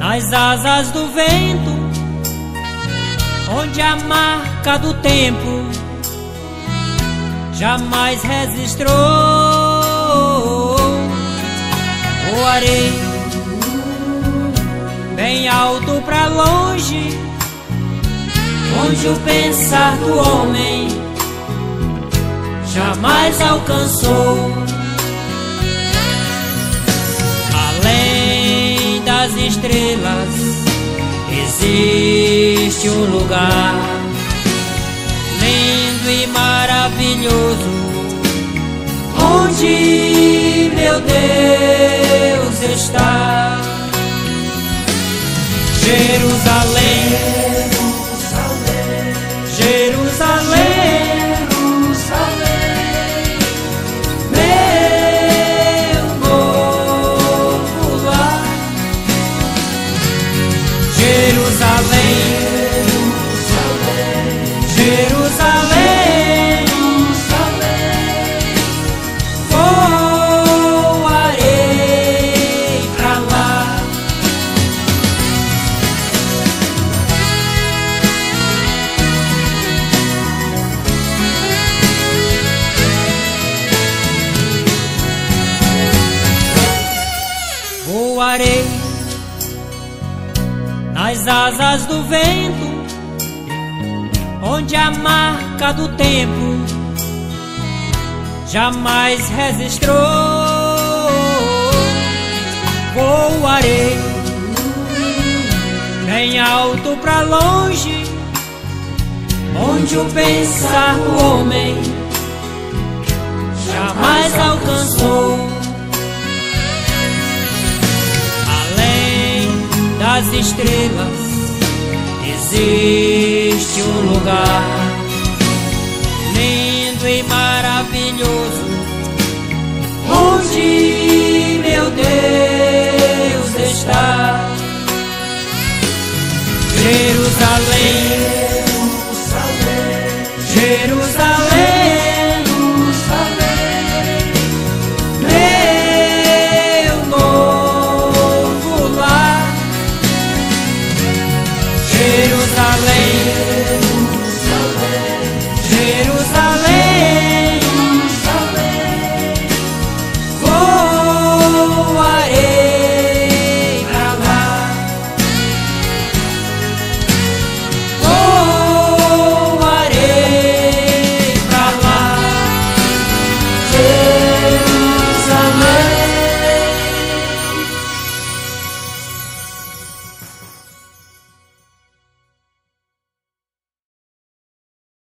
nas asas do vento, onde a marca do tempo jamais registrou. Voarei bem alto pra longe, onde o pensar do homem jamais alcançou. Além das estrelas existe um lugar lindo e maravilhoso, onde meu Deus está. Jerusalém, Jerusalém, meu novo lar. Jerusalém, Jerusalém, voarei pra lá. Voarei nas asas do vento, onde a marca do tempo jamais registrou. Voarei bem alto pra longe, onde o pensar do homem jamais alcançou. Das estrelas existe um lugar